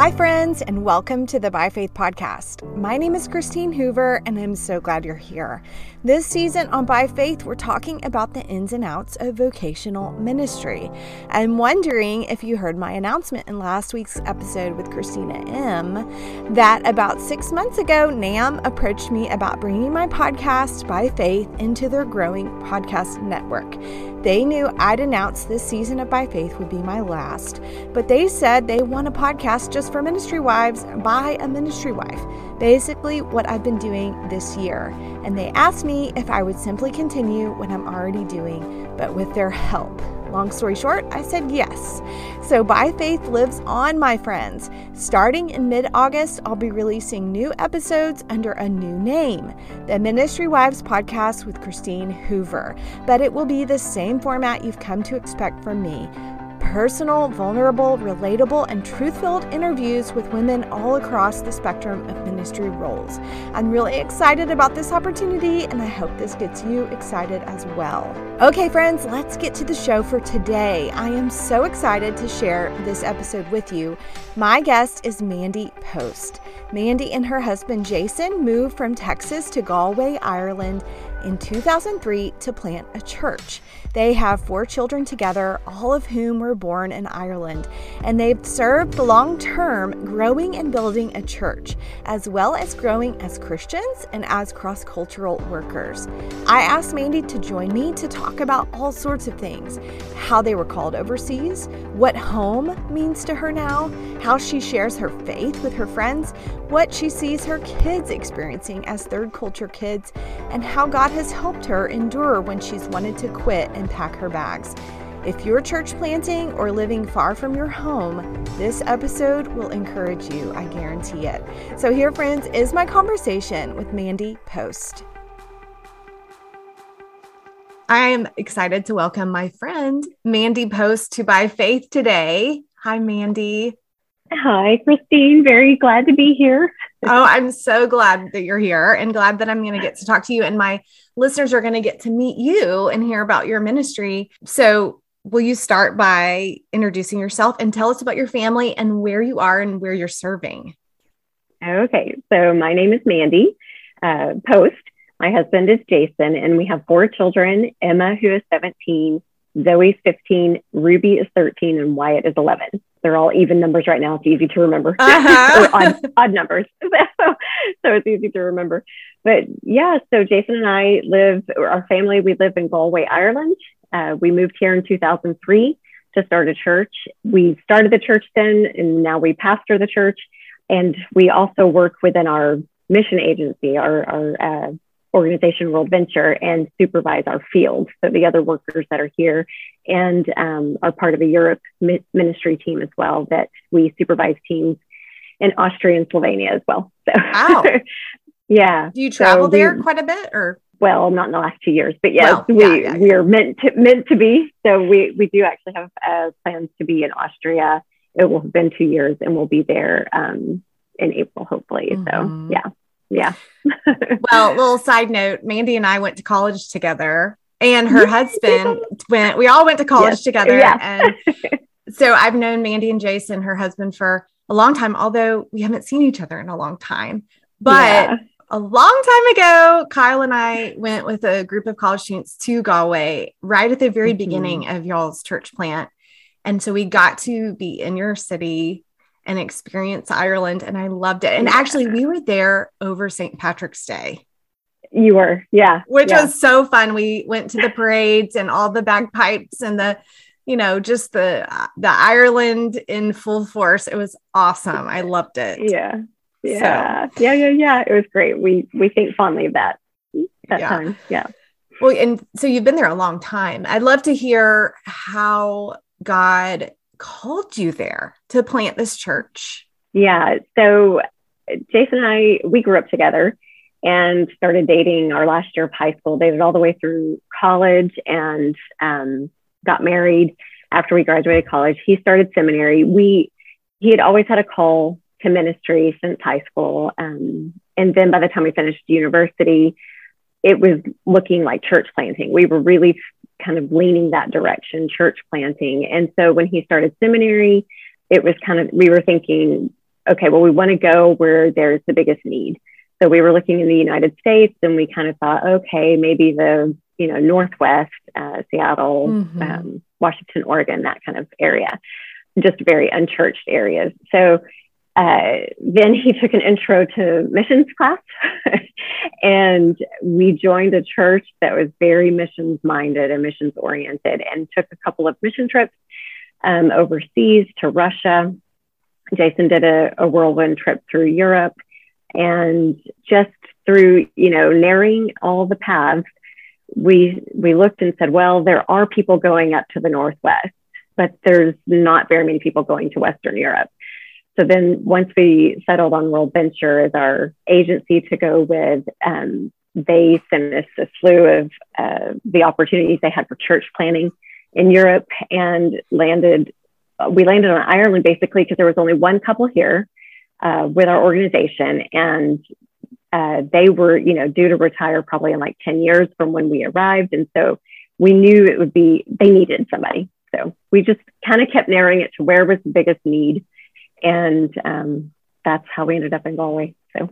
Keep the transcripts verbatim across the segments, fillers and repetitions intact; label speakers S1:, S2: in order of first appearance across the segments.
S1: Hi, friends, and welcome to the By Faith podcast. My name is Christine Hoover, and I'm so glad you're here. This season on By Faith, we're talking about the ins and outs of vocational ministry. I'm wondering if you heard my announcement in last week's episode with Christina M. that about six months ago, NAMB approached me about bringing my podcast, By Faith, into their growing podcast network. They knew I'd announced this season of By Faith would be my last, but they said they want a podcast just for ministry wives by a ministry wife, basically what I've been doing this year. And they asked me if I would simply continue what I'm already doing, but with their help. Long story short, I said yes. So By Faith lives on, my friends. Starting in mid-August, I'll be releasing new episodes under a new name, the Ministry Wives Podcast with Christine Hoover. But it will be the same format you've come to expect from me. Personal, vulnerable, relatable, and truth-filled interviews with women all across the spectrum of ministry roles. I'm really excited about this opportunity, and I hope this gets you excited as well. Okay, friends, let's get to the show for today. I am so excited to share this episode with you. My guest is Mandy Post. Mandy and her husband Jason moved from Texas to Galway, Ireland in two thousand three to plant a church. They have four children together, all of whom were born in Ireland, and they've served long-term growing and building a church, as well as growing as Christians and as cross-cultural workers. I asked Mandy to join me to talk about all sorts of things: how they were called overseas, what home means to her now, how she shares her faith with her friends, what she sees her kids experiencing as third culture kids, and how God has helped her endure when she's wanted to quit and pack her bags. If you're church planting or living far from your home, this episode will encourage you, I guarantee it. So here, friends, is my conversation with Mandy Post. I am excited to welcome my friend, Mandy Post, to By Faith today. Hi, Mandy.
S2: Hi, Christine. Very glad to be here.
S1: Oh, I'm so glad that you're here and glad that I'm going to get to talk to you. And my listeners are going to get to meet you and hear about your ministry. So will you start by introducing yourself and tell us about your family and where you are and where you're serving?
S2: Okay. So my name is Mandy uh, Post. My husband is Jason, and we have four children: Emma, who is seventeen, Zoe's fifteen, Ruby is thirteen, and Wyatt is eleven. They're all even numbers right now. It's easy to remember.
S1: Uh-huh.
S2: or odd, odd numbers. So, so it's easy to remember. But yeah, so Jason and I live, our family, we live in Galway, Ireland. Uh, we moved here in two thousand three to start a church. We started the church then, and now we pastor the church. And we also work within our mission agency, our, our uh, organization, World Venture, and supervise our field. So the other workers that are here and um, are part of a Europe mi- ministry team as well, that we supervise teams in Austria and Slovenia as well. So,
S1: wow.
S2: Yeah.
S1: Do you travel
S2: so
S1: there
S2: we,
S1: quite a bit, or?
S2: Well, not in the last two years, but yes,
S1: well,
S2: we,
S1: yeah, yeah, yeah.
S2: we are meant to, meant to be. So we, we do actually have uh, plans to be in Austria. It will have been two years and we'll be there um, in April, hopefully.
S1: Mm-hmm.
S2: So yeah. Yeah.
S1: Well, little side note, Mandy and I went to college together, and her husband went, we all went to college yes. together.
S2: Yeah.
S1: And so I've known Mandy and Jason, her husband, for a long time, although we haven't seen each other in a long time. But yeah. a long time ago, Kyle and I went with a group of college students to Galway right at the very mm-hmm. beginning of y'all's church plant. And so we got to be in your city and experience Ireland, and I loved it. And yeah. actually, we were there over Saint Patrick's Day.
S2: You were, yeah.
S1: Which
S2: yeah.
S1: was so fun. We went to the parades and all the bagpipes and the, you know, just the the Ireland in full force. It was awesome. I loved it.
S2: Yeah, yeah, so. yeah, yeah, yeah. It was great. We we think fondly of that that
S1: yeah.
S2: time. Yeah.
S1: Well, and so you've been there a long time. I'd love to hear how God called you there to plant this church.
S2: Yeah. So Jason and I, we grew up together and started dating our last year of high school, dated all the way through college, and um, got married after we graduated college. He started seminary. We, he had always had a call to ministry since high school. Um, and then by the time we finished university, it was looking like church planting. We were really kind of leaning that direction, church planting. And so when he started seminary, it was kind of, we were thinking okay, well, we want to go where there's the biggest need. So we were looking in the United States, and we kind of thought, okay, maybe the, you know, Northwest, uh, Seattle, mm-hmm. um, Washington, Oregon, that kind of area, just very unchurched areas. So uh, then he took an intro to missions class and we joined a church that was very missions minded and missions oriented, and took a couple of mission trips um, overseas to Russia. Jason did a, a whirlwind trip through Europe, and just through, you know, narrowing all the paths, we, we looked and said, well, there are people going up to the Northwest, but there's not very many people going to Western Europe. So then once we settled on World Venture as our agency to go with, um, they sent us a slew of uh, the opportunities they had for church planning in Europe, and landed, we landed on Ireland basically because there was only one couple here uh, with our organization, and uh, they were, you know, due to retire probably in like ten years from when we arrived. And so we knew it would be, they needed somebody. So we just kind of kept narrowing it to where was the biggest need. And um, that's how we ended up in Galway. So,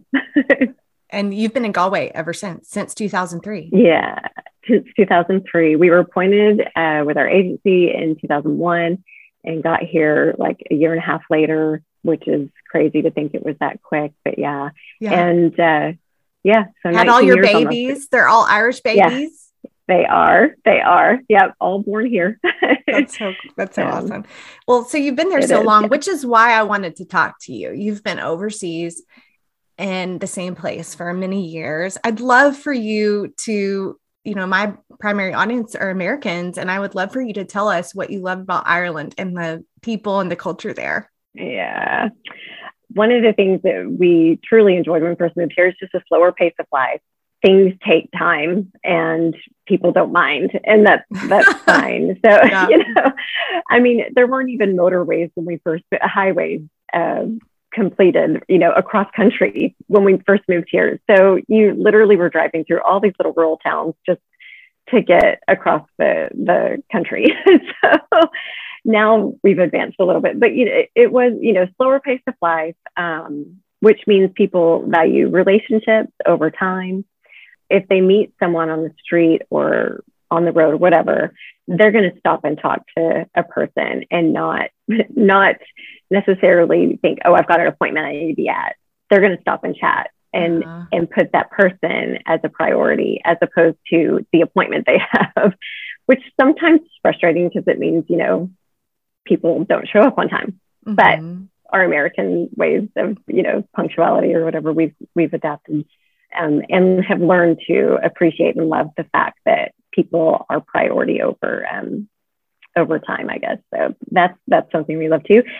S1: and you've been in Galway ever since, since two thousand three.
S2: Yeah, since two thousand three. We were appointed uh, with our agency in two thousand one and got here like a year and a half later, which is crazy to think it was that quick. But yeah, yeah. and uh, yeah,
S1: so had all your babies. Almost. They're all Irish babies. Yeah.
S2: They are. They are. Yep. All born here.
S1: That's so, that's so um, awesome. Well, so you've been there so is, long, yeah. which is why I wanted to talk to you. You've been overseas in the same place for many years. I'd love for you to, you know, my primary audience are Americans, and I would love for you to tell us what you love about Ireland and the people and the culture there.
S2: Yeah. One of the things that we truly enjoyed when we first moved here is just a slower pace of life. Things take time and people don't mind, and that's, that's fine. So, yeah. you know, I mean, there weren't even motorways when we first, highways uh, completed, you know, across country when we first moved here. So you literally were driving through all these little rural towns just to get across the, the country. So now we've advanced a little bit, but you know, it, it was, you know, slower pace of life, um, which means people value relationships over time. If they meet someone on the street or on the road or whatever, they're going to stop and talk to a person and not, not necessarily think, oh, I've got an appointment I need to be at. They're going to stop and chat and, uh-huh. and put that person as a priority as opposed to the appointment they have, which sometimes is frustrating because it means, you know, people don't show up on time. Mm-hmm. But our American ways of, you know, punctuality or whatever, we've, we've adapted. Um, and have learned to appreciate and love the fact that people are priority over um, over time, I guess. So that's that's something we love too.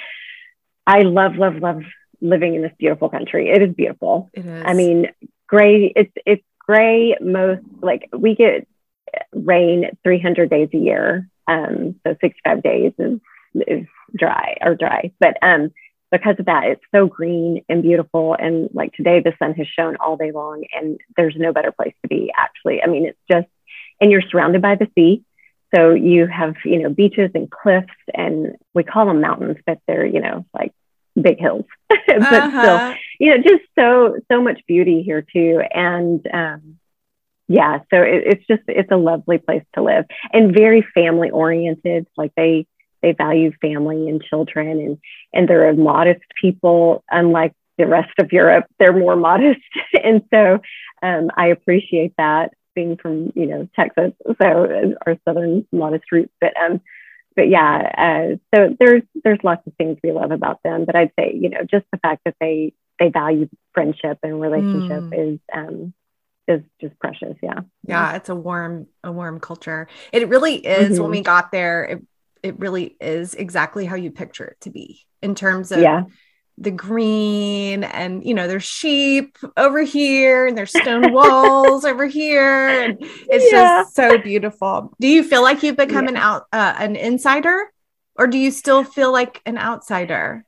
S2: I love, love, love living in this beautiful country. It is beautiful.
S1: It is.
S2: I mean, gray. It's it's gray most, like we get rain three hundred days a year. Um, so sixty-five days is is dry or dry, but um. because of that, it's so green and beautiful. And like today, the sun has shone all day long and there's no better place to be actually. I mean, it's just, and you're surrounded by the sea. So you have, you know, beaches and cliffs, and we call them mountains, but they're, you know, like big hills, but uh-huh. still, you know, just so, so much beauty here too. And um, yeah, so it, it's just, it's a lovely place to live and very family oriented. Like they, They value family and children, and, and they're a modest people, unlike the rest of Europe. They're more modest. And so um, I appreciate that, being from, you know, Texas, so our Southern modest roots. But, um, but yeah, uh, so there's there's lots of things we love about them. But I'd say, you know, just the fact that they they value friendship and relationship mm. is um, is just precious. Yeah.
S1: Yeah, it's a warm, a warm culture. It really is. Mm-hmm. When we got there, it, it really is exactly how you picture it to be in terms of yeah. the green, and, you know, there's sheep over here and there's stone walls over here. And it's yeah. just so beautiful. Do you feel like you've become yeah. an out, uh, an insider, or do you still feel like an outsider?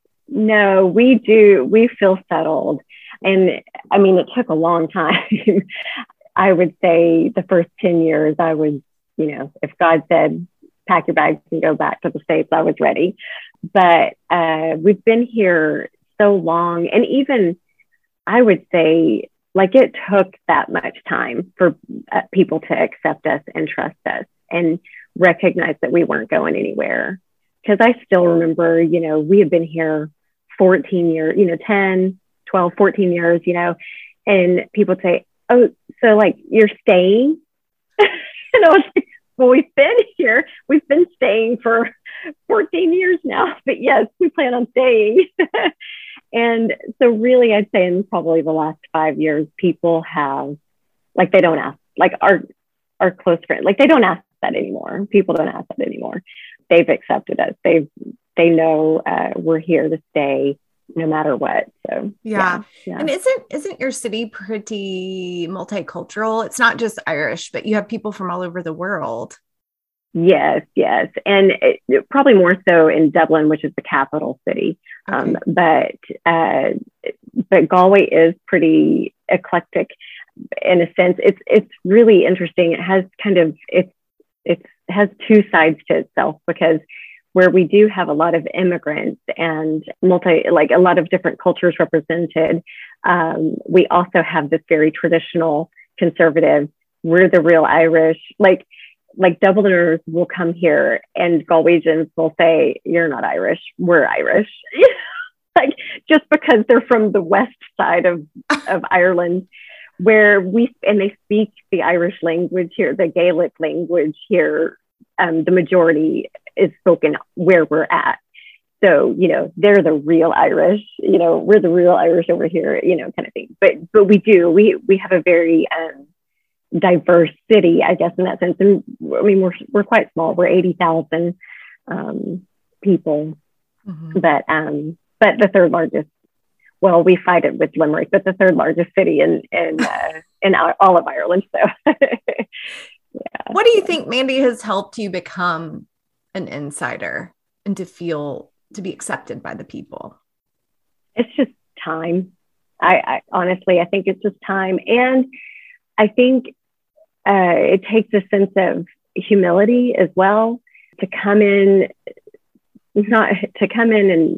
S2: No, we do. We feel settled. And I mean, it took a long time. I would say the first ten years I was, you know, if God said, pack your bags and go back to the States, I was ready. But uh, we've been here so long. And even I would say, like, it took that much time for uh, people to accept us and trust us and recognize that we weren't going anywhere. Because I still remember, you know, we had been here fourteen years, you know, ten, twelve, fourteen years, you know, and people say, oh, so like you're staying? And I was like, well, we've been here. We've been staying for fourteen years now. But yes, we plan on staying. And so really, I'd say in probably the last five years, people have, like, they don't ask, like our, our close friends, like they don't ask that anymore. People don't ask that anymore. They've accepted us. They've, they know uh, we're here to stay no matter what. So
S1: yeah. yeah. yeah. And isn't, isn't your city pretty multicultural? It's not just Irish, but you have people from all over the world.
S2: Yes, yes. And it, probably more so in Dublin, which is the capital city. Okay. Um, but, uh, but Galway is pretty eclectic in a sense. It's, it's really interesting. It has kind of, it's, it's has two sides to itself, because where we do have a lot of immigrants and multi, like a lot of different cultures represented, um, we also have this very traditional conservative, we're the real Irish, like, like Dubliners will come here and Galwegians will say, you're not Irish, we're Irish. Like, just because they're from the west side of, of Ireland, where we, and they speak the Irish language here, the Gaelic language here, um, the majority is spoken where we're at. So, you know, they're the real Irish, you know, we're the real Irish over here, you know, kind of thing. But, but we do, we, we have a very, um, diverse city, I guess, in that sense. And I mean, we're, we're quite small. We're eighty thousand um, people, mm-hmm. but, um, but the third largest, well, we fight it with Limerick, but the third largest city in, in, uh, in all of Ireland. So, yeah.
S1: What do you think, Mandy, has helped you become an insider and to feel, to be accepted by the people?
S2: It's just time. I, I honestly, I think it's just time. And I think uh, it takes a sense of humility as well to come in, not to come in. And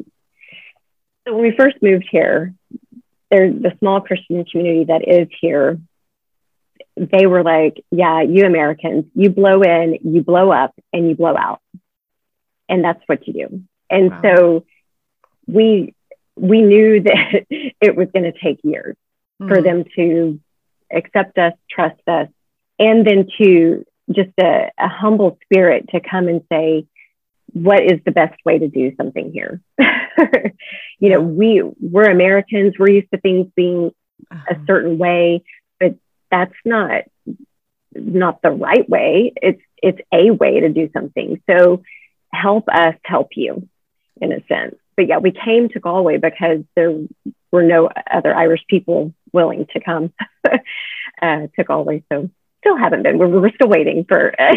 S2: so when we first moved here, there's the small Christian community that is here. They were like, yeah, you Americans, you blow in, you blow up, and you blow out. And that's what you do. And wow. so we, we knew that it was going to take years mm-hmm. for them to accept us, trust us, and then to just a, a humble spirit to come and say, what is the best way to do something here? You know, we, we're Americans, we're used to things being a certain way, but that's not, not the right way. It's, it's a way to do something. So help us help you, in a sense. But yeah, we came to Galway because there were no other Irish people willing to come uh, to Galway. So still haven't been. We're, we're still waiting for uh,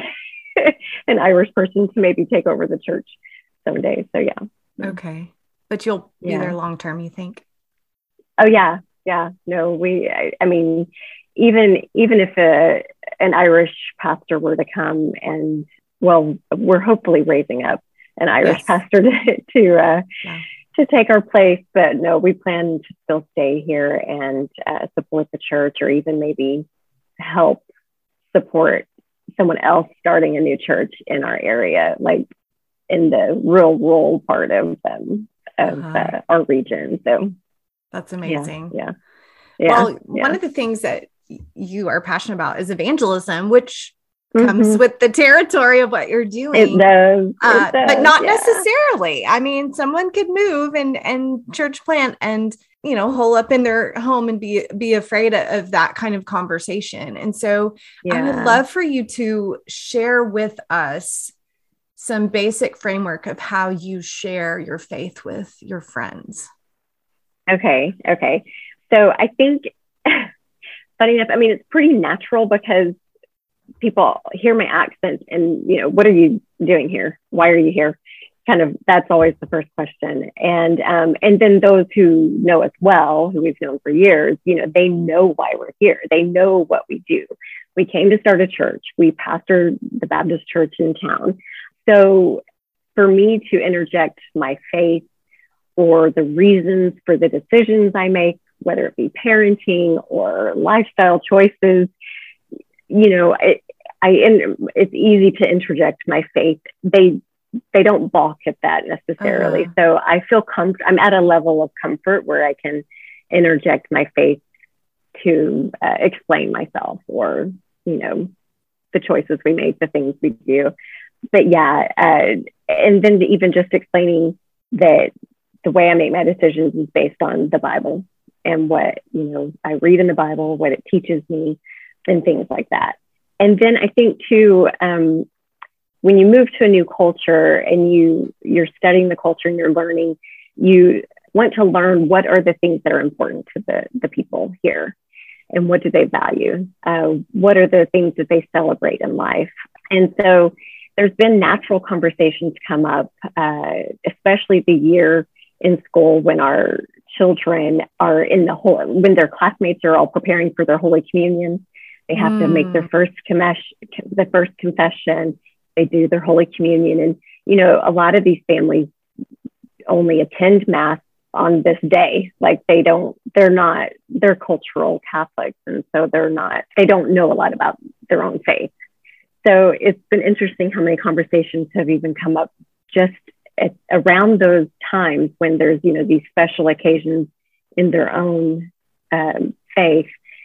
S2: an Irish person to maybe take over the church someday. So yeah.
S1: Okay. But you'll be yeah. there long term, you think?
S2: Oh yeah. Yeah. No, we, I, I mean, even, even if a, an Irish pastor were to come and, well, we're hopefully raising up an Irish yes. pastor to, to, uh, yeah. to take our place, but no, we plan to still stay here and uh, support the church, or even maybe help support someone else starting a new church in our area, like in the rural, rural part of, um, of uh-huh. uh, our region. So
S1: that's amazing.
S2: Yeah. yeah. yeah
S1: well,
S2: yeah.
S1: one of the things that you are passionate about is evangelism, which comes mm-hmm. with the territory of what you're doing.
S2: It does. It
S1: uh,
S2: does.
S1: But not
S2: yeah.
S1: necessarily. I mean, someone could move and, and church plant and, you know, hole up in their home and be, be afraid of that kind of conversation. And so yeah. I would love for you to share with us some basic framework of how you share your faith with your friends.
S2: Okay. Okay. So I think, funny enough, I mean, it's pretty natural because people hear my accent and, you know, what are you doing here? Why are you here? Kind of, that's always the first question. And, um, and then those who know us well, who we've known for years, you know, they know why we're here. They know what we do. We came to start a church. We pastored the Baptist church in town. So for me to interject my faith or the reasons for the decisions I make, whether it be parenting or lifestyle choices. You know, it, I, and it's easy to interject my faith. They, they don't balk at that necessarily. Uh-huh. So I feel comfort. I'm at a level of comfort where I can interject my faith to uh, explain myself, or, you know, the choices we make, the things we do. But yeah, uh, and then even just explaining that the way I make my decisions is based on the Bible and what, you know, I read in the Bible, what it teaches me, and things like that. And then I think too, um, when you move to a new culture and you, you're studying the culture and you're learning, you want to learn what are the things that are important to the, the people here, and what do they value? Uh, what are the things that they celebrate in life? And so there's been natural conversations come up, uh, especially the year in school when our children are in the whole, when their classmates are all preparing for their Holy Communion. They have mm. to make their first commes- the first confession. They do their Holy Communion. And, you know, a lot of these families only attend Mass on this day. Like they don't, they're not, they're cultural Catholics. And so they're not, they don't know a lot about their own faith. So it's been interesting how many conversations have even come up just at, around those times when there's, you know, these special occasions in their own um, faith.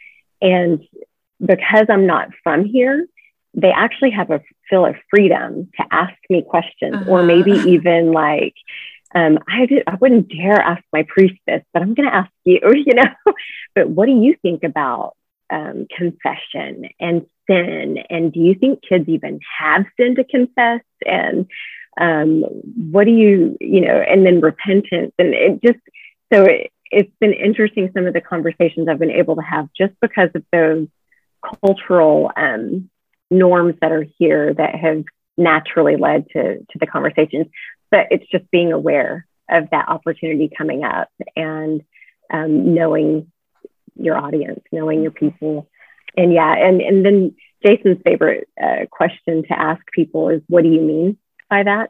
S2: And because I'm not from here, they actually have a feel of freedom to ask me questions, uh-huh. or maybe even like, um, I, did, I wouldn't dare ask my priestess, but I'm going to ask you, you know, but what do you think about um, confession and sin? And do you think kids even have sin to confess? And um, what do you, you know, and then repentance. And it just, so it, it's been interesting, some of the conversations I've been able to have just because of those cultural um, norms that are here that have naturally led to, to the conversations. But it's just being aware of that opportunity coming up, and um, knowing your audience, knowing your people. And yeah, and, and then Jason's favorite uh, question to ask people is, what do you mean by that?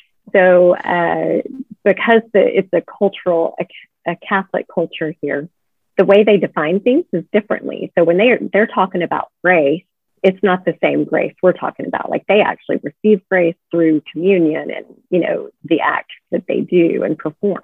S2: So uh, because the, it's a cultural, a, a Catholic culture here, the way they define things is differently. So when they are, they're talking about grace, it's not the same grace we're talking about. Like they actually receive grace through communion and, you know, the acts that they do and perform,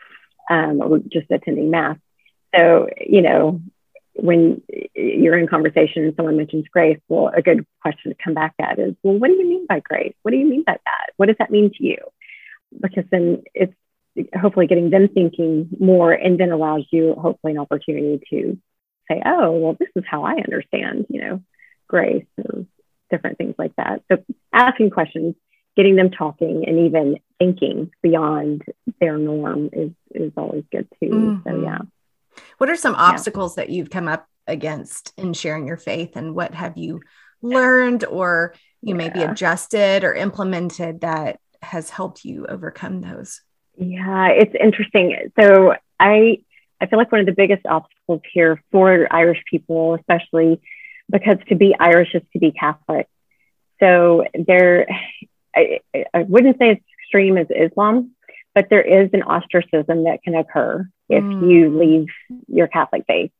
S2: um, or just attending Mass. So, you know, when you're in conversation and someone mentions grace, well, a good question to come back at is, well, what do you mean by grace? What do you mean by that? What does that mean to you? Because then it's hopefully getting them thinking more, and then allows you hopefully an opportunity to say, oh, well, this is how I understand, you know, grace or different things like that. So asking questions, getting them talking, and even thinking beyond their norm is, is always good too. Mm-hmm. So yeah.
S1: What are some obstacles yeah. that you've come up against in sharing your faith, and what have you learned or you yeah. maybe adjusted or implemented that has helped you overcome those?
S2: Yeah, it's interesting. So I, I feel like one of the biggest obstacles here for Irish people, especially because to be Irish is to be Catholic. So there, I, I wouldn't say it's extreme as Islam, but there is an ostracism that can occur if mm. you leave your Catholic faith.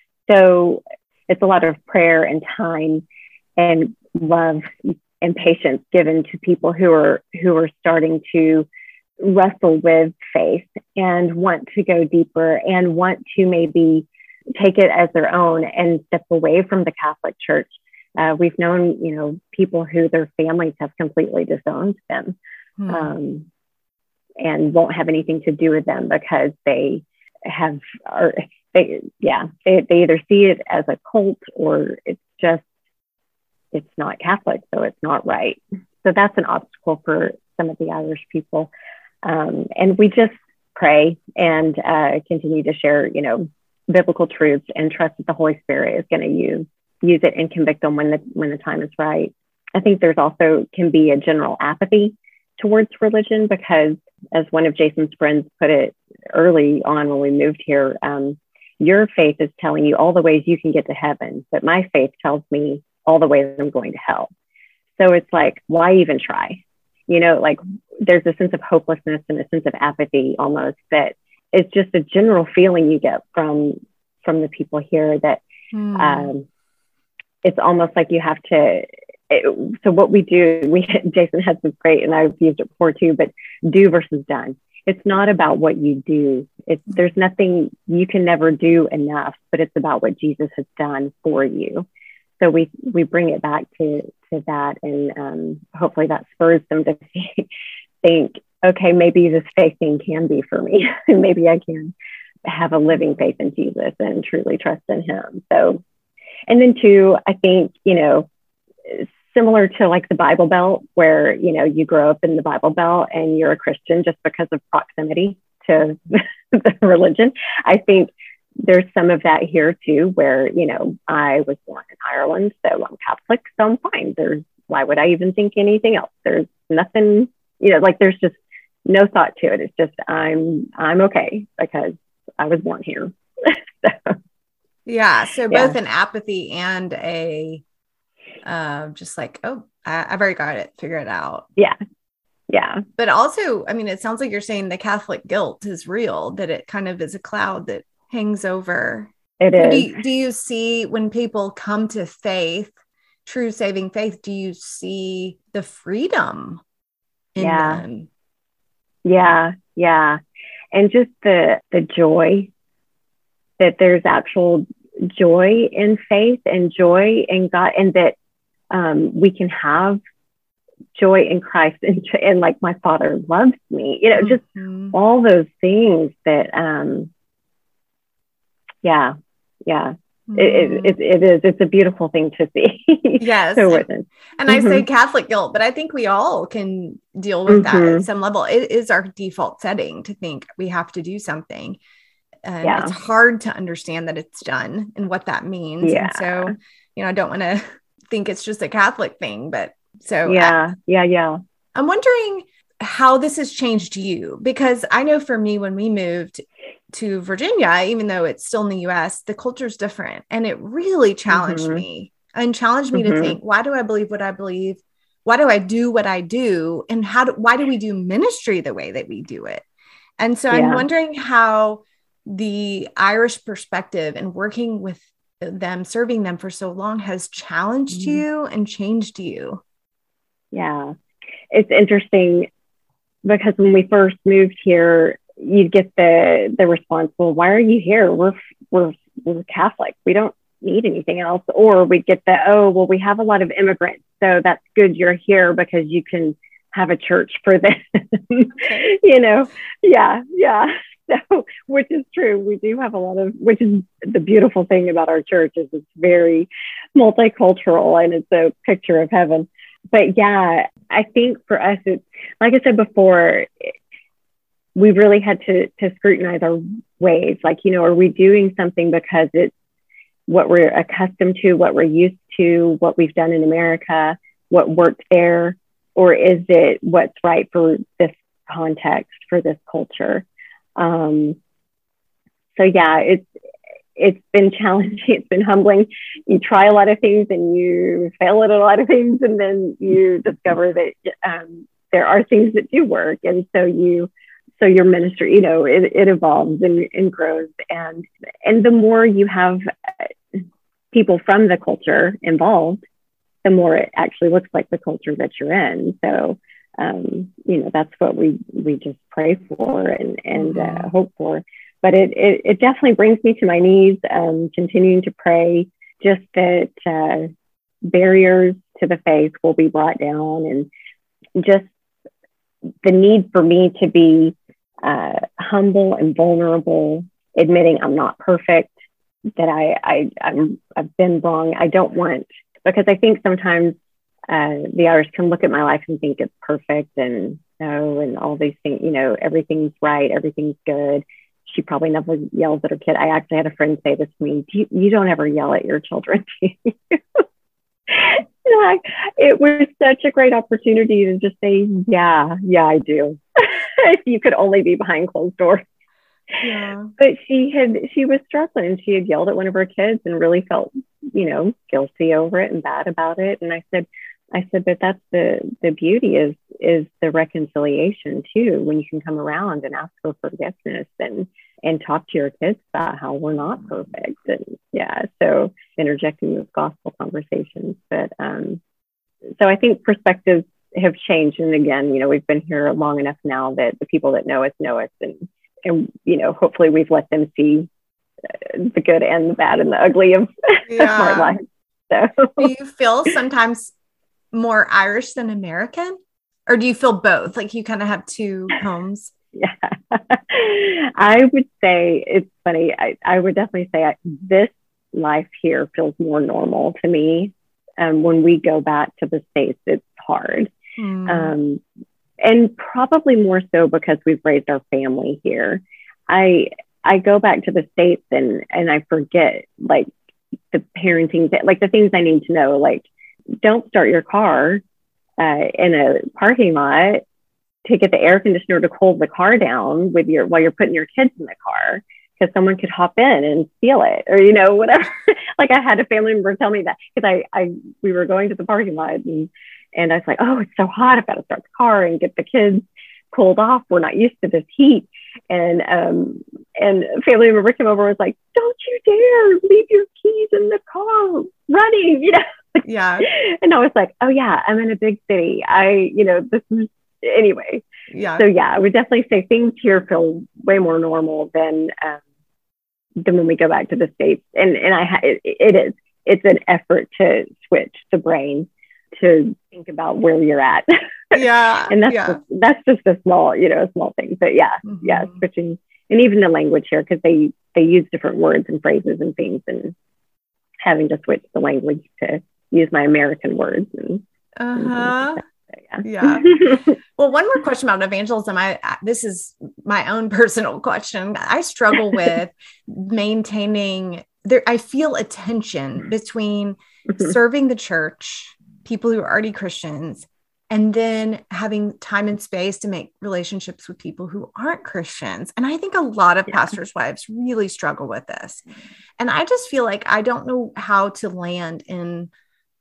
S2: So it's a lot of prayer and time and love and patience given to people who are who are starting to wrestle with faith and want to go deeper and want to maybe take it as their own and step away from the Catholic Church. Uh, we've known, you know, people who their families have completely disowned them mm. um, and won't have anything to do with them because they have, or they, yeah, they, they either see it as a cult or it's just, it's not Catholic, so it's not right. So that's an obstacle for some of the Irish people. Um, and we just pray and uh, continue to share, you know, biblical truths and trust that the Holy Spirit is going to use use it and convict them when the when the time is right. I think there's also can be a general apathy towards religion because, as one of Jason's friends put it early on when we moved here, um, your faith is telling you all the ways you can get to heaven, but my faith tells me all the ways I'm going to hell. So it's like, why even try? you know, like there's a sense of hopelessness and a sense of apathy almost that is just a general feeling you get from from the people here that mm. um, it's almost like you have to. It, so what we do, we Jason has this great, and I've used it before too, but do versus done. It's not about what you do. It's there's nothing you can never do enough, but it's about what Jesus has done for you. So we we bring it back to to that, and um, hopefully that spurs them to think, okay, maybe this faith thing can be for me. Maybe I can have a living faith in Jesus and truly trust in him. So, and then two, I think, you know, similar to like the Bible Belt, where, you know, you grow up in the Bible Belt and you're a Christian just because of proximity to the religion. I think there's some of that here too, where, you know, I was born in Ireland, so I'm Catholic, so I'm fine. There's, why would I even think anything else? There's nothing, you know, like there's just no thought to it. It's just, I'm, I'm okay because I was born here. So,
S1: yeah. So both
S2: yeah.
S1: an apathy and a, uh, just like, oh, I, I've already got it, figure it out.
S2: Yeah. Yeah.
S1: But also, I mean, it sounds like you're saying the Catholic guilt is real, that it kind of is a cloud that hangs over.
S2: It
S1: so
S2: is.
S1: Do you, do you see when people come to faith, true saving faith, do you see the freedom in
S2: yeah.
S1: them?
S2: Yeah. Yeah. And just the, the joy, that there's actual joy in faith and joy in God, and that um, we can have joy in Christ, and, and like my Father loves me, you know, just mm-hmm. all those things that, um, yeah, yeah, mm-hmm. it, it, it is, it's a beautiful thing to see.
S1: Yes.
S2: So
S1: and and mm-hmm. I say Catholic guilt, but I think we all can deal with mm-hmm. that at some level. It is our default setting to think we have to do something. And yeah. it's hard to understand that it's done and what that means.
S2: Yeah.
S1: And so, you know, I don't want to think it's just a Catholic thing, but so
S2: yeah, I, yeah, yeah.
S1: I'm wondering how this has changed you, because I know for me, when we moved to Virginia, even though it's still in the U S, the culture is different. And it really challenged mm-hmm. me and challenged me mm-hmm. to think, why do I believe what I believe? Why do I do what I do? And how do, why do we do ministry the way that we do it? And so yeah. I'm wondering how the Irish perspective and working with them, serving them for so long, has challenged mm-hmm. you and changed you.
S2: Yeah, it's interesting because when we first moved here, you'd get the the response, well, why are you here? We're we're we're Catholic. We don't need anything else. Or we'd get the, oh, well, we have a lot of immigrants, so that's good you're here because you can have a church for them. Okay. You know, yeah, yeah. So, which is true. We do have a lot of, which is the beautiful thing about our church, is it's very multicultural and it's a picture of heaven. But yeah, I think for us, it's like I said before, we really had to to scrutinize our ways. Like, you know, are we doing something because it's what we're accustomed to, what we're used to, what we've done in America, what worked there, or is it what's right for this context, for this culture? Um, so yeah, it's, it's been challenging. It's been humbling. You try a lot of things and you fail at a lot of things. And then you discover that, um, there are things that do work. And so you, so your ministry, you know, it, it evolves and, and grows. And, and the more you have people from the culture involved, the more it actually looks like the culture that you're in. So, um, you know, that's what we, we just pray for and, and, uh, hope for. But it, it, it definitely brings me to my knees, um, continuing to pray just that, uh, barriers to the faith will be brought down, and just the need for me to be, uh, humble and vulnerable, admitting I'm not perfect, that I, I, I'm, I've been wrong. I don't want, because I think sometimes, uh, the Irish can look at my life and think it's perfect and no, and all these things, you know, everything's right, everything's good. She probably never yells at her kid. I actually had a friend say this to me, you, you don't ever yell at your children, do you? Like, it was such a great opportunity to just say, yeah, yeah, I do. If you could only be behind closed doors.
S1: Yeah.
S2: But she had, she was struggling, and she had yelled at one of her kids and really felt, you know, guilty over it and bad about it. And I said, I said, but that's the, the beauty is, is the reconciliation too, when you can come around and ask for forgiveness and and talk to your kids about how we're not perfect. And yeah, so interjecting those gospel conversations. But um, so I think perspectives have changed. And again, you know, we've been here long enough now that the people that know us know us, and and you know, hopefully we've let them see the good and the bad and the ugly of, yeah. of our life. So
S1: do you feel sometimes more Irish than American, or do you feel both? Like you kind of have two homes?
S2: Yeah, I would say it's funny. I, I would definitely say I, this life here feels more normal to me. Um, when we go back to the States, it's hard. Mm. Um, and probably more so because we've raised our family here. I I go back to the States and, and I forget like the parenting, like the things I need to know, like don't start your car uh, in a parking lot to get the air conditioner to cool the car down with your, while you're putting your kids in the car, because someone could hop in and steal it, or, you know, whatever. Like I had a family member tell me that, because I, I, we were going to the parking lot and, and I was like, oh, it's so hot. I've got to start the car and get the kids cooled off. We're not used to this heat. And, um, and a family member came over and was like, don't you dare leave your keys in the car running, you know?
S1: Yeah.
S2: And I was like, oh yeah, I'm in a big city. I, you know, this is, anyway.
S1: Yeah.
S2: So yeah, I would definitely say things here feel way more normal than, um, than when we go back to the States. And, and I, ha- it, it is, it's an effort to switch the brain to think about where you're at.
S1: Yeah.
S2: And that's,
S1: yeah.
S2: Just, that's just a small, you know, a small thing, but yeah, mm-hmm. yeah, switching. And even the language here, because they, they use different words and phrases and things, and having to switch the language to use my American words. And,
S1: uh-huh.
S2: and so, yeah.
S1: Yeah. Well, one more question about evangelism. I, this is my own personal question. I struggle with maintaining there. I feel a tension between mm-hmm. serving the church, people who are already Christians, and then having time and space to make relationships with people who aren't Christians. And I think a lot of yeah. pastors' wives really struggle with this. And I just feel like I don't know how to land in,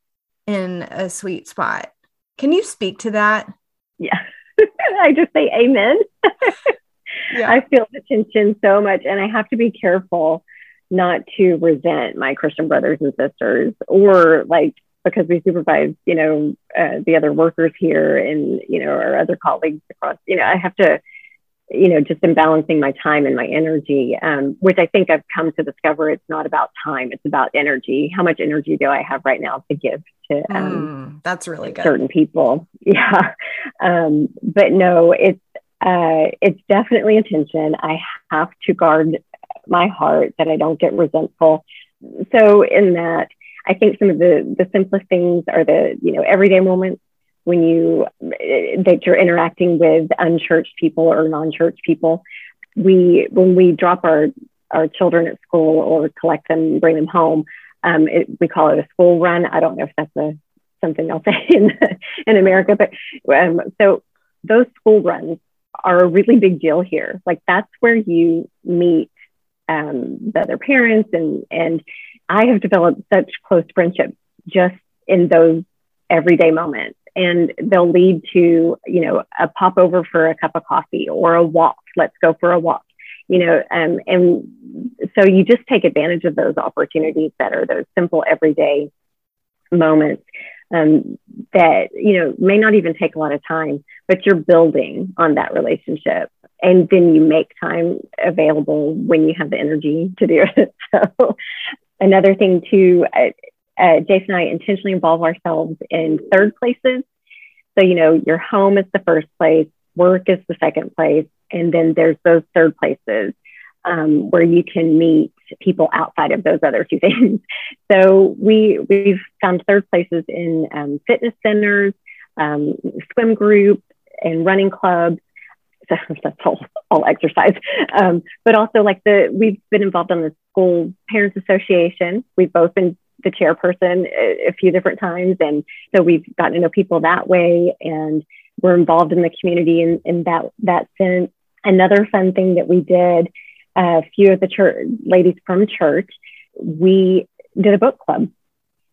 S1: in a sweet spot. Can you speak to that?
S2: Yeah. I just say amen. Yeah. I feel the tension so much, and I have to be careful not to resent my Christian brothers and sisters, or like, because we supervise, you know, uh, the other workers here and, you know, our other colleagues across, you know, I have to, you know, just in balancing my time and my energy, um, which I think I've come to discover it's not about time, it's about energy. How much energy do I have right now to give to um,
S1: mm, that's really good.
S2: certain people? Yeah. Um, but no, it's, uh, it's definitely a tension. I have to guard my heart that I don't get resentful. So in that, I think some of the, the simplest things are the, you know, everyday moments when you, that you're interacting with unchurched people or non-church people. We, when we drop our, our children at school or collect them and bring them home, um, it, we call it a school run. I don't know if that's a, something else in, in America, but um, so those school runs are a really big deal here. Like that's where you meet um, the other parents, and, and I have developed such close friendships just in those everyday moments, and they'll lead to, you know, a pop over for a cup of coffee or a walk. Let's go for a walk, you know, um, and so you just take advantage of those opportunities that are those simple everyday moments um, that, you know, may not even take a lot of time, but you're building on that relationship. And then you make time available when you have the energy to do it. So another thing too, uh, uh, Jason and I intentionally involve ourselves in third places. So, you know, your home is the first place, work is the second place, and then there's those third places um, where you can meet people outside of those other two things. So we, we've found third places in um, fitness centers, um, swim groups, and running clubs. So that's all, all exercise. Um, but also like the, we've been involved on the school parents association. We've both been the chairperson a, a few different times. And so we've gotten to know people that way, and we're involved in the community in, in that, that sense. Another fun thing that we did, a few of the church ladies from church, we did a book club.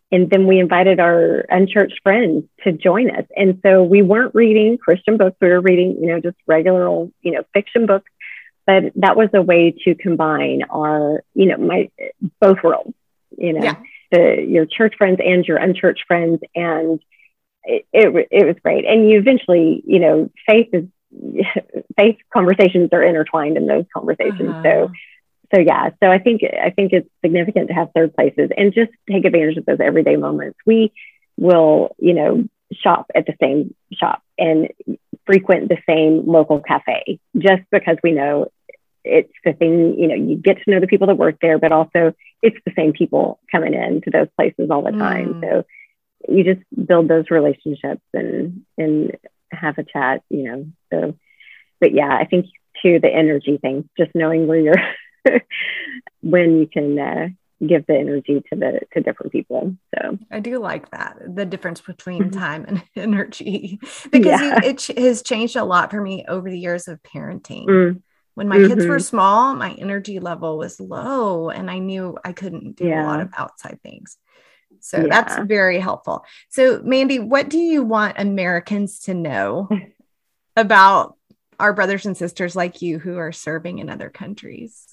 S2: and then we invited our unchurched friends to join us. And so we weren't reading Christian books. We were reading, you know, just regular old, you know, fiction books. But that was a way to combine our, you know, my both worlds, you know, yeah. the your church friends and your unchurched friends. And it, it, it was great. And you eventually, you know, faith is, faith conversations are intertwined in those conversations. Uh-huh. So, so yeah, so I think, I think it's significant to have third places and just take advantage of those everyday moments. We will, you know, shop at the same shop and frequent the same local cafe just because we know it's the thing, you know, you get to know the people that work there, but also it's the same people coming in to those places all the time. Mm. So you just build those relationships and, and have a chat, you know, so, but yeah, I think too, the energy thing, just knowing where you're, when you can uh, give the energy to the, to different people. So
S1: I do like that. The difference between mm-hmm. time and energy, because yeah. you, it ch- has changed a lot for me over the years of parenting. Mm. When my mm-hmm. kids were small, my energy level was low and I knew I couldn't do yeah. a lot of outside things. So yeah. that's very helpful. So Mandy, what do you want Americans to know about our brothers and sisters like you who are serving in other countries?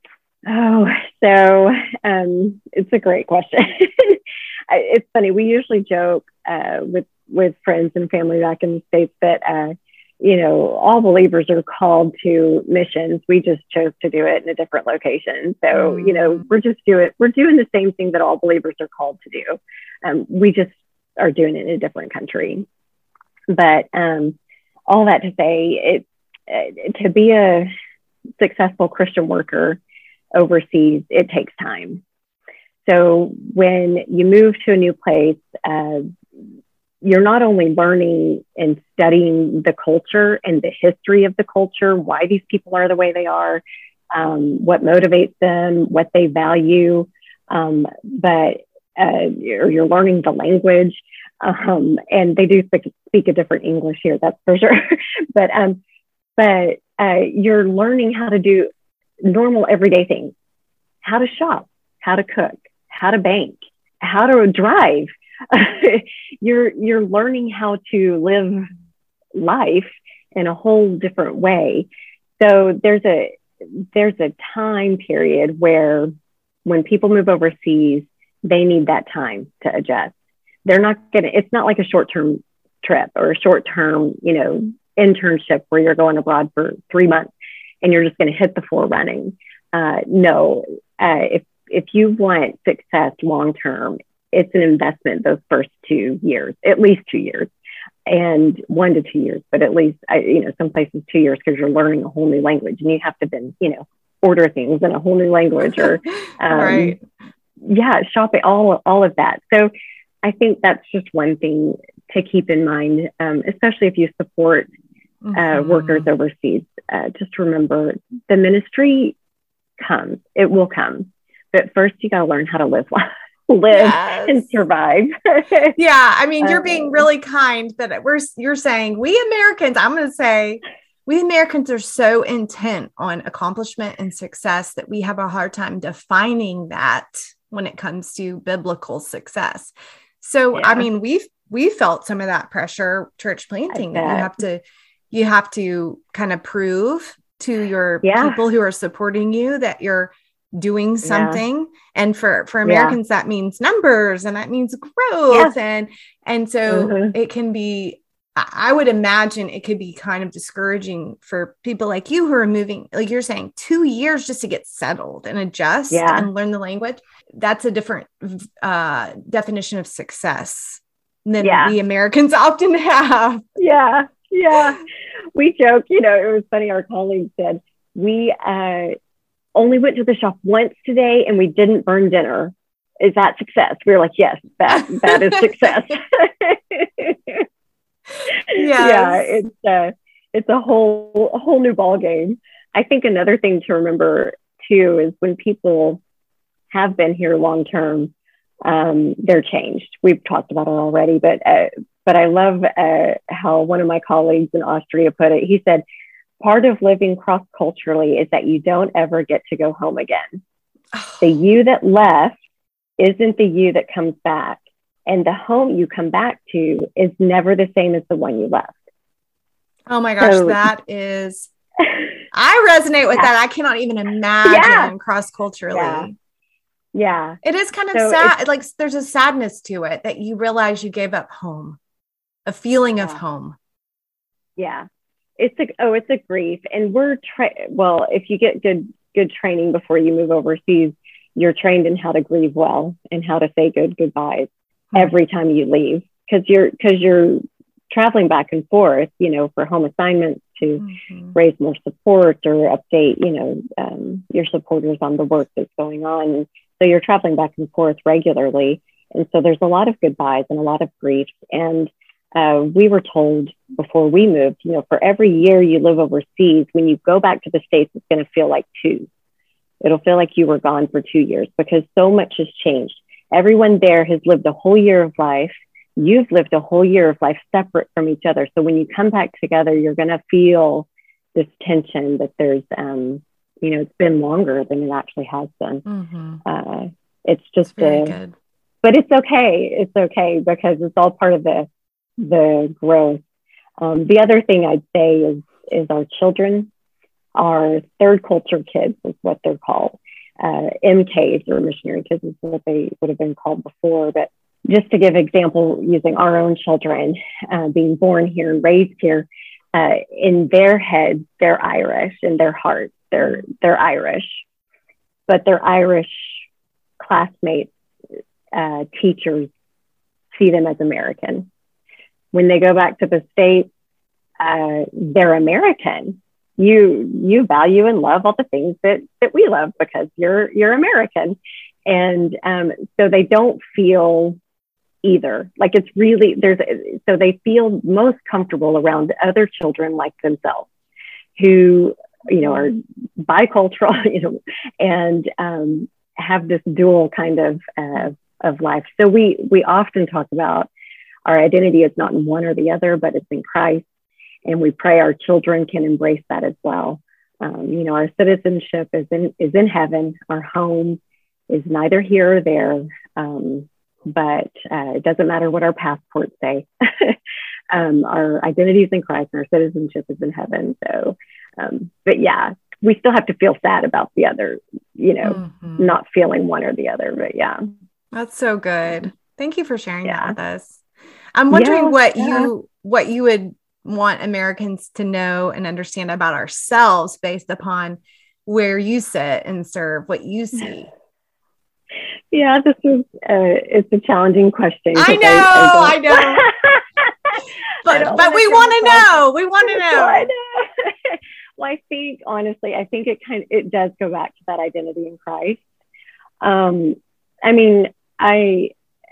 S2: Oh, so um, it's a great question. It's funny. We usually joke uh, with, with friends and family back in the States that, uh, you know, all believers are called to missions. We just chose to do it in a different location. So, mm. you know, we're just doing, we're doing the same thing that all believers are called to do. Um, we just are doing it in a different country. But um, all that to say, it uh, to be a successful Christian worker overseas, it takes time. So when you move to a new place, uh, you're not only learning and studying the culture and the history of the culture, why these people are the way they are, um, what motivates them, what they value, um, but uh, you're, you're learning the language. Um, and they do speak, speak a different English here, that's for sure. but um, but uh, you're learning how to do normal everyday things, how to shop, how to cook, how to bank, how to drive. you're you're learning how to live life in a whole different way. So there's a there's a time period where when people move overseas, they need that time to adjust. They're not gonna, it's not like a short-term trip or a short-term, you know, internship where you're going abroad for three months and you're just going to hit the floor running. Uh, no, uh, if if you want success long-term, it's an investment those first two years, at least two years, and one to two years, but at least, I, you know, some places two years because you're learning a whole new language and you have to then, you know, order things in a whole new language or, um, right. yeah, shopping, all, all of that. So I think that's just one thing to keep in mind, um, especially if you support uh, mm-hmm. workers overseas. Uh, just remember the ministry comes, it will come, but first you got to learn how to live life. live yes. and survive.
S1: Yeah. I mean, you're being really kind that we're, you're saying we Americans, I'm going to say we Americans are so intent on accomplishment and success that we have a hard time defining that when it comes to biblical success. So, yeah. I mean, we've, we felt some of that pressure, church planting, that you have to, you have to kind of prove to your yeah. people who are supporting you that you're doing something. Yeah. And for, for Americans, yeah. that means numbers and that means growth. Yeah. And, and so mm-hmm. it can be, I would imagine it could be kind of discouraging for people like you who are moving, like you're saying, two years just to get settled and adjust yeah. and learn the language. That's a different uh, definition of success than yeah. we Americans often have.
S2: Yeah. Yeah. We joke, you know, it was funny. Our colleague said, we, uh, only went to the shop once today and we didn't burn dinner. Is that success? We were like, yes, that, that is success. Yes. Yeah. It's uh it's a whole, a whole new ball game. I think another thing to remember too, is when people have been here long-term, um, they're changed. We've talked about it already, but, uh, but I love uh, how one of my colleagues in Austria put it. He said, part of living cross-culturally is that you don't ever get to go home again. Oh. The you that left isn't the you that comes back. And the home you come back to is never the same as the one you left.
S1: Oh my gosh, so, that is, I resonate with yeah. that. I cannot even imagine yeah. cross-culturally.
S2: Yeah. yeah.
S1: It is kind of so sad. Like there's a sadness to it that you realize you gave up home, a feeling yeah. of home.
S2: Yeah. It's a, oh, it's a grief. And we're, tra- well, if you get good, good training before you move overseas, you're trained in how to grieve well and how to say good goodbyes mm-hmm. every time you leave. Cause you're, cause you're traveling back and forth, you know, for home assignments to mm-hmm. raise more support or update, you know, um, your supporters on the work that's going on. So you're traveling back and forth regularly. And so there's a lot of goodbyes and a lot of grief. And uh, we were told before we moved, you know, for every year you live overseas, when you go back to the States, it's going to feel like two. It'll feel like you were gone for two years because so much has changed. Everyone there has lived a whole year of life. You've lived a whole year of life separate from each other. So when you come back together, you're going to feel this tension that there's, um, you know, it's been longer than it actually has been. Mm-hmm. Uh, it's just,
S1: very
S2: a,
S1: good.
S2: But it's okay. It's okay because it's all part of the, the growth. Um, the other thing I'd say is, is our children, our third culture kids is what they're called. Uh, M Ks or missionary kids is what they would have been called before. But just to give example, using our own children uh, being born here and raised here, uh, in their heads, they're Irish. In their hearts, they're they're Irish, but their Irish classmates, uh, teachers see them as American. When they go back to the States, uh, they're American. You you value and love all the things that that we love because you're you're American, and um, so they don't feel either. Like it's really there's so they feel most comfortable around other children like themselves who you know are bicultural, you know, and um, have this dual kind of uh, of life. So we we often talk about our identity is not in one or the other, but it's in Christ. And we pray our children can embrace that as well. Um, you know, our citizenship is in is in heaven. Our home is neither here or there, um, but uh, it doesn't matter what our passports say. um, our identity is in Christ, and our citizenship is in heaven. So, um, but yeah, we still have to feel sad about the other. You know, mm-hmm. not feeling one or the other. But yeah,
S1: that's so good. Thank you for sharing yeah. that with us. I'm wondering yeah, what yeah. you what you would want Americans to know and understand about ourselves based upon where you sit and serve, what you see.
S2: Yeah, this is uh, it's a challenging question.
S1: I know, I, I, I know. but I but we want to know. We want to know.
S2: I know. Well, I think honestly, I think it kind of it does go back to that identity in Christ. Um, I mean, I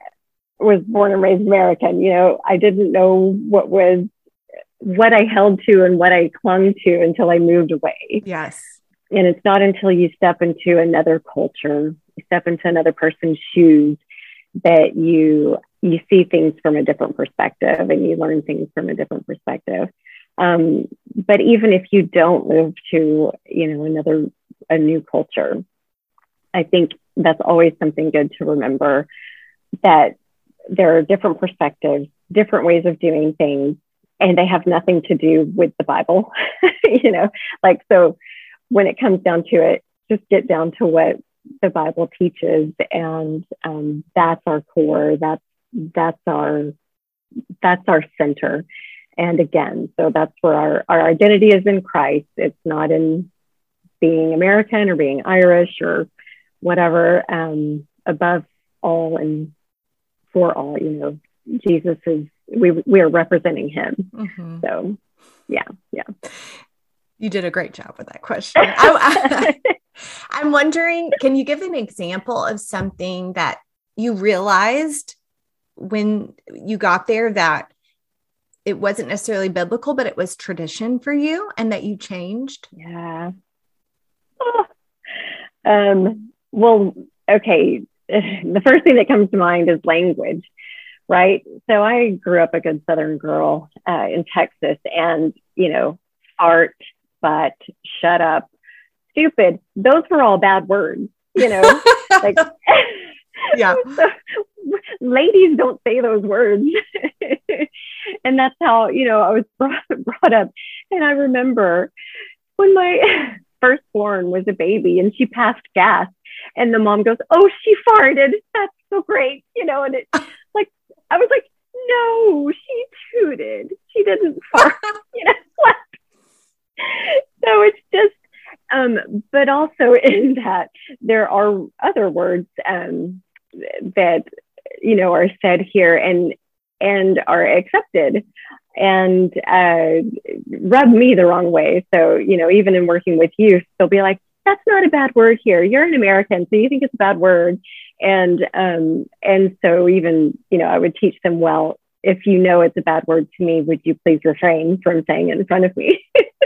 S2: was born and raised American. You know, I didn't know what was what I held to and what I clung to until I moved away.
S1: Yes.
S2: And it's not until you step into another culture, you step into another person's shoes that you, you see things from a different perspective and you learn things from a different perspective. Um, but even if you don't move to, you know, another, a new culture, I think that's always something good to remember that there are different perspectives, different ways of doing things, and they have nothing to do with the Bible, you know, like, so when it comes down to it, just get down to what the Bible teaches. And um, that's our core. That's, that's our, that's our center. And again, so that's where our, our identity is in Christ. It's not in being American or being Irish or whatever. Um, above all and for all, you know, Jesus is, we we are representing him. Mm-hmm. So yeah, yeah.
S1: You did a great job with that question. I, I, I'm wondering, can you give an example of something that you realized when you got there that it wasn't necessarily biblical, but it was tradition for you and that you changed?
S2: Yeah. Oh. Um, well, okay. The first thing that comes to mind is language. Right. So I grew up a good Southern girl uh, in Texas and, you know, fart, but, shut up, stupid. Those were all bad words, you know, like,
S1: yeah.
S2: So, ladies don't say those words. And that's how, you know, I was brought, brought up. And I remember when my firstborn was a baby and she passed gas, and the mom goes, "Oh, she farted. That's so great." You know, and it like, I was like, no, she tooted. She didn't fart. You know, so it's just, um, but also in that there are other words um, that, you know, are said here and, and are accepted and uh, rub me the wrong way. So, you know, even in working with youth, they'll be like, "That's not a bad word here. You're an American, so you think it's a bad word." And, um, and so even, you know, I would teach them, well, if you know it's a bad word to me, would you please refrain from saying it in front of me?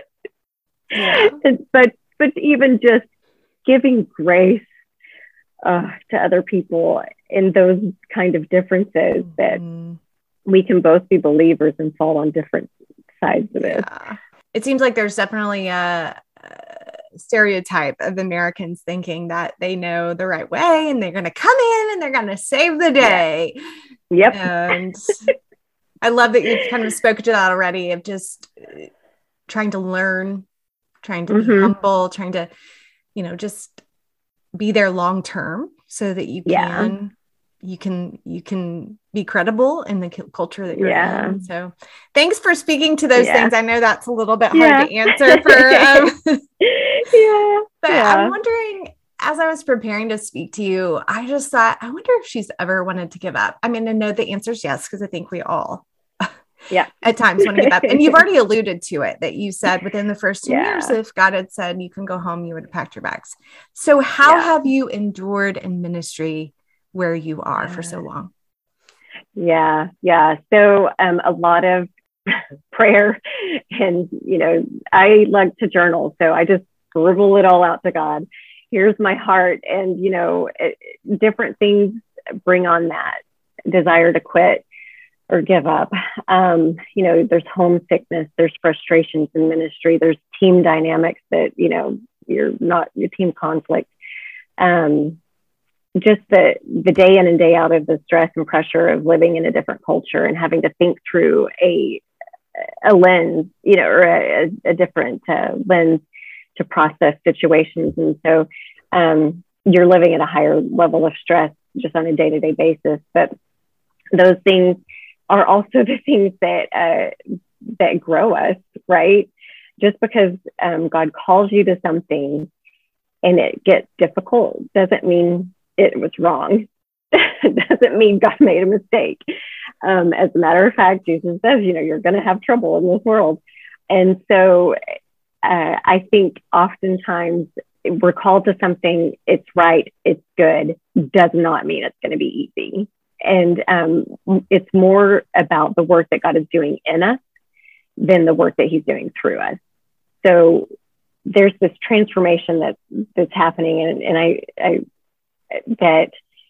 S2: Yeah. But, but even just giving grace uh, to other people in those kind of differences, mm-hmm. that we can both be believers and fall on different sides of it.
S1: Yeah. It seems like there's definitely a, stereotype of Americans thinking that they know the right way and they're going to come in and they're going to save the day.
S2: Yep.
S1: And I love that you've kind of spoken to that already, of just trying to learn, trying to mm-hmm. be humble, trying to, you know, just be there long term so that you can, yeah. you can, you can be credible in the culture that you're yeah. in. So thanks for speaking to those yeah. things. I know that's a little bit hard yeah. to answer for, um,
S2: yeah.
S1: but
S2: yeah.
S1: I'm wondering, as I was preparing to speak to you, I just thought, I wonder if she's ever wanted to give up. I mean, I know the answer is yes, because I think we all
S2: yeah.
S1: at times want to give up. And you've already alluded to it, that you said within the first two yeah. years, if God had said you can go home, you would have packed your bags. So how yeah. have you endured in ministry where you are for so long?
S2: Yeah. Yeah. So um, a lot of prayer, and, you know, I like to journal. So I just scribble it all out to God. Here's my heart. And, you know, it, different things bring on that desire to quit or give up. Um, you know, there's homesickness, there's frustrations in ministry, there's team dynamics that, you know, you're not, your team conflict. Um, just the, the day in and day out of the stress and pressure of living in a different culture and having to think through a, a lens, you know, or a, a different uh, lens to process situations. And so um, you're living at a higher level of stress just on a day-to-day basis. But those things are also the things that, uh, that grow us, right? Just because um, God calls you to something and it gets difficult doesn't mean it was wrong. It doesn't mean God made a mistake. Um, as a matter of fact, Jesus says, you know, you're going to have trouble in this world. And so uh, I think oftentimes we're called to something, it's right, it's good, does not mean it's going to be easy. And um, it's more about the work that God is doing in us than the work that he's doing through us. So there's this transformation that that's happening. And, and I, I, that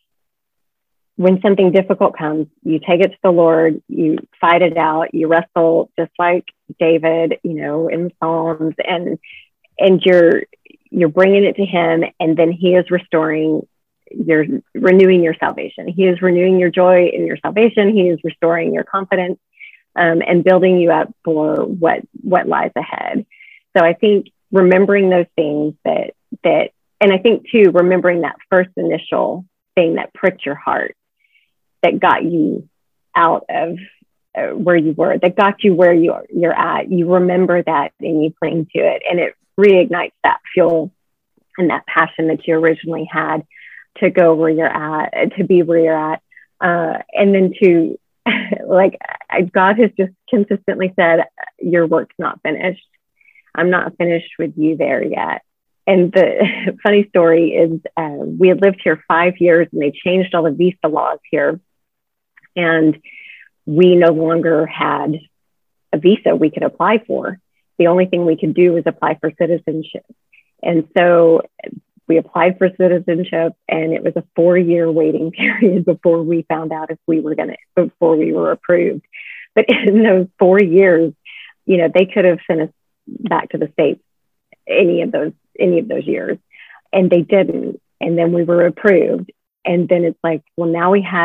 S2: when something difficult comes, you take it to the Lord, you fight it out, you wrestle just like David, you know, in the Psalms, and, and you're, you're bringing it to him. And then he is restoring, you're renewing your salvation. He is renewing your joy in your salvation. He is restoring your confidence, um, and building you up for what, what lies ahead. So I think remembering those things that, that, and I think too, remembering that first initial thing that pricked your heart, that got you out of uh, where you were, that got you where you are, you're at. You remember that and you cling to it, and it reignites that fuel and that passion that you originally had to go where you're at, to be where you're at. Uh, and then to, like, God has just consistently said, your work's not finished. I'm not finished with you there yet. And the funny story is uh, we had lived here five years and they changed all the visa laws here. And we no longer had a visa we could apply for. The only thing we could do was apply for citizenship. And so we applied for citizenship, and it was a four-year waiting period before we found out if we were going to, before we were approved. But in those four years, you know, they could have sent us back to the States any of those, any of those years, and they didn't. And then we were approved. And then it's like, well, now we have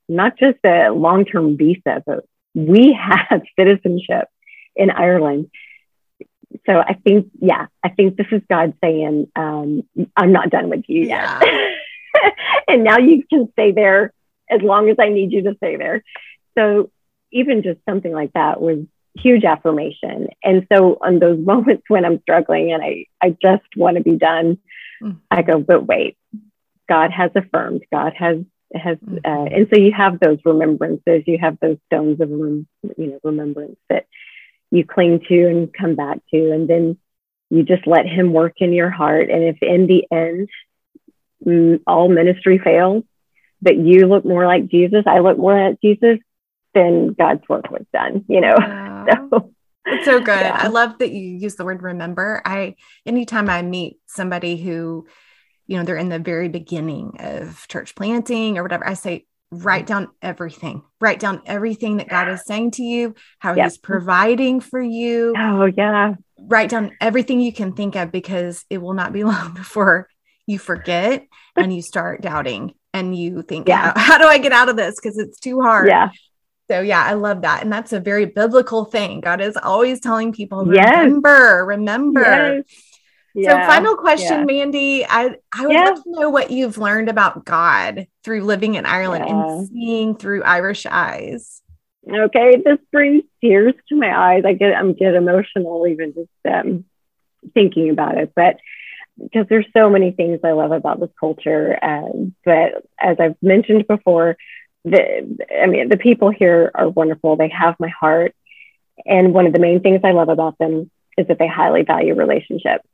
S2: not just a long-term visa, but we have citizenship in Ireland. So I think, yeah, I think this is God saying, um, I'm not done with you
S1: Yeah.
S2: yet. And now you can stay there as long as I need you to stay there. So even just something like that was huge affirmation. And so on those moments when I'm struggling and I, I just want to be done, mm. I go, but wait, God has affirmed, God has, has, mm-hmm. uh, and so you have those remembrances, you have those stones of, rem- you know, remembrance that you cling to and come back to, and then you just let him work in your heart. And if in the end, mm, all ministry fails, but you look more like Jesus, I look more like Jesus, then God's work was done, you know?
S1: Wow. So, it's so good. Yeah. I love that you use the word remember. I, anytime I meet somebody who, you know, they're in the very beginning of church planting or whatever, I say, write down everything, write down everything that God is saying to you, how yep. he's providing for you.
S2: Oh yeah.
S1: Write down everything you can think of, because it will not be long before you forget and you start doubting and you think, yeah. how, how do I get out of this? Because it's too hard.
S2: Yeah.
S1: So yeah, I love that. And that's a very biblical thing. God is always telling people,
S2: yes.
S1: remember, remember.
S2: Yes.
S1: So
S2: yeah.
S1: final question,
S2: yeah.
S1: Mandy, I, I would
S2: yeah.
S1: love to know what you've learned about God through living in Ireland yeah. and seeing through Irish eyes.
S2: Okay. This brings tears to my eyes. I get, I'm get emotional even just um, thinking about it, but because there's so many things I love about this culture. Um, but as I've mentioned before, the, I mean, the people here are wonderful. They have my heart. And one of the main things I love about them is that they highly value relationships.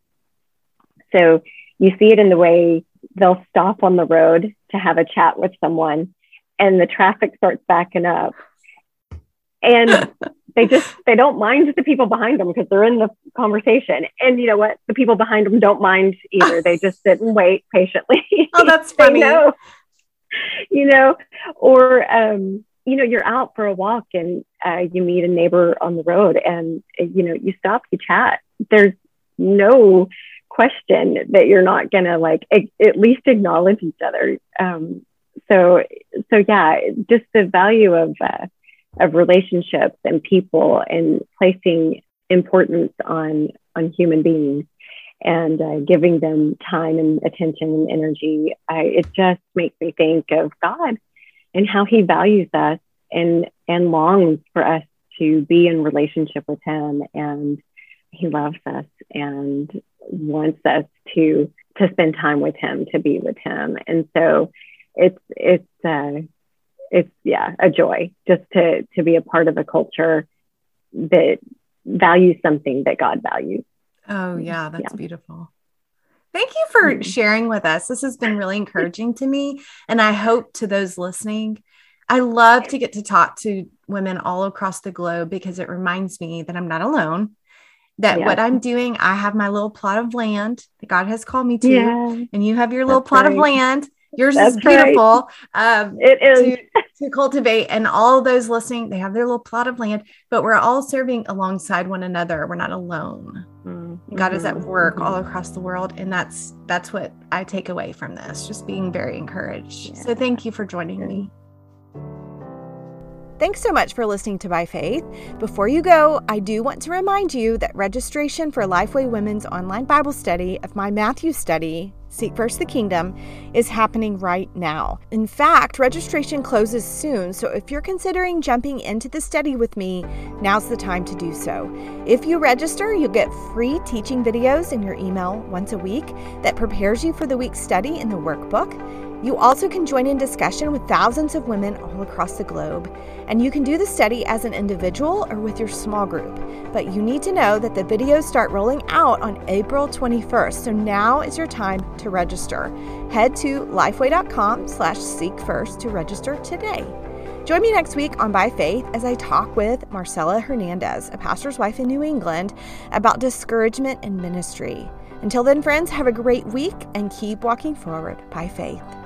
S2: So you see it in the way they'll stop on the road to have a chat with someone and the traffic starts backing up. And they just, they don't mind the people behind them because they're in the conversation. And you know what? The people behind them don't mind either. They just sit and wait patiently.
S1: Oh, that's funny.
S2: know, you know, or, um, you know, you're out for a walk and uh, you meet a neighbor on the road and, you know, you stop, you chat. There's no question that you're not going to like a- at least acknowledge each other. Um, so, so yeah, just the value of, uh, of relationships and people and placing importance on, on human beings and uh, giving them time and attention and energy. I, it just makes me think of God and how he values us and, and longs for us to be in relationship with him. And he loves us and wants us to, to spend time with him, to be with him. And so it's, it's, uh, it's, yeah, a joy just to, to be a part of a culture that values something that God values.
S1: Oh yeah. That's yeah. beautiful. Thank you for mm-hmm. sharing with us. This has been really encouraging to me. And I hope to those listening, I love to get to talk to women all across the globe because it reminds me that I'm not alone, that yeah. what I'm doing, I have my little plot of land that God has called me to, yeah. and you have your little That's plot right. of land. Yours That's is beautiful. Right. Um, it is to, to cultivate, and all those listening, they have their little plot of land, but we're all serving alongside one another. We're not alone. Mm-hmm. God is at work mm-hmm. all across the world. And that's, that's what I take away from this, just being very encouraged. Yeah. So thank you for joining yeah. me. Thanks so much for listening to By Faith. Before you go, I do want to remind you that registration for Lifeway Women's online Bible study of my Matthew study, Seek First the Kingdom, is happening right now. In fact, registration closes soon, so if you're considering jumping into the study with me, now's the time to do so. If you register, you'll get free teaching videos in your email once a week that prepares you for the week's study in the workbook. You also can join in discussion with thousands of women all across the globe. And you can do the study as an individual or with your small group. But you need to know that the videos start rolling out on April twenty-first. So now is your time to register. Head to lifeway.com slash seek first to register today. Join me next week on By Faith as I talk with Marcela Hernandez, a pastor's wife in New England, about discouragement in ministry. Until then, friends, have a great week and keep walking forward by faith.